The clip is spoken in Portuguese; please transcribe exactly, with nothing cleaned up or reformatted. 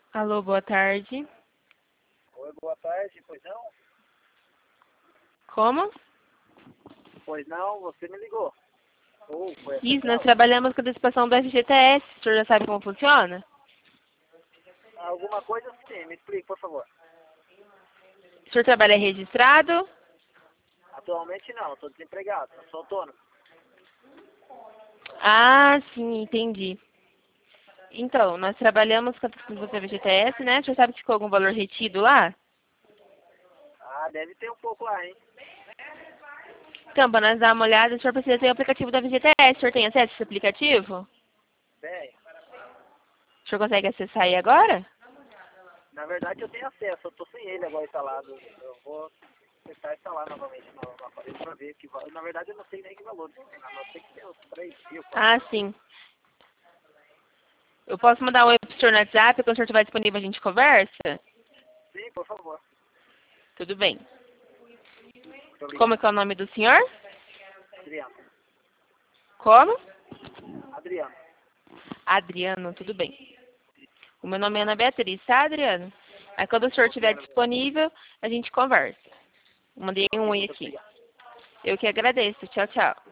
Alô, boa tarde. Oi, boa tarde. Pois não? Como? Pois não, você me ligou. Ou foi a Isso, nós central? trabalhamos com a antecipação do F G T S. O senhor já sabe como funciona? Alguma coisa sim, me explique, por favor. O senhor trabalha registrado? Atualmente não, estou desempregado, eu sou autônomo. Ah, sim, entendi. Então, nós trabalhamos com a antecipação do F G T S, né? O senhor sabe se ficou algum valor retido lá? Ah, deve ter um pouco lá, hein? Então, para nós dar uma olhada, o senhor precisa ter o aplicativo da F G T S. O senhor tem acesso a esse aplicativo? Bem, O senhor consegue acessar aí agora? na verdade eu tenho acesso, eu estou sem ele agora instalado. Eu vou tentar instalar novamente no, no aparelho para ver que valor. Na verdade eu não sei nem que valor que tem, não sei que tem uns três mil, quatro Ah, mil. sim. Eu posso mandar um oi pro senhor no WhatsApp, quando o senhor estiver disponível a gente conversa? Sim, por favor. Tudo bem. Muito Como obrigado. é que é o nome do senhor? Adriano. Como? Adriano. Adriano, tudo bem. O meu nome é Ana Beatriz, tá, Adriano? Aí quando o senhor Ok, estiver Ana Beatriz. disponível, a gente conversa. Mandei um Ok, oi muito aqui. obrigado. Eu que agradeço. Tchau, tchau.